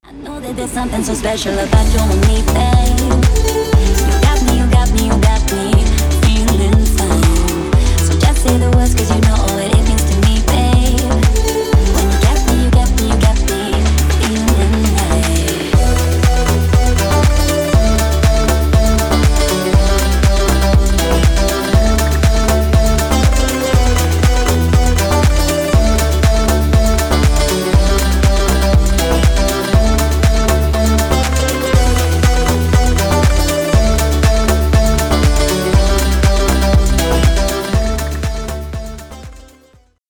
I know that there's something so special about you and me, babe. You got me feeling fine. So just say the words 'cause you know all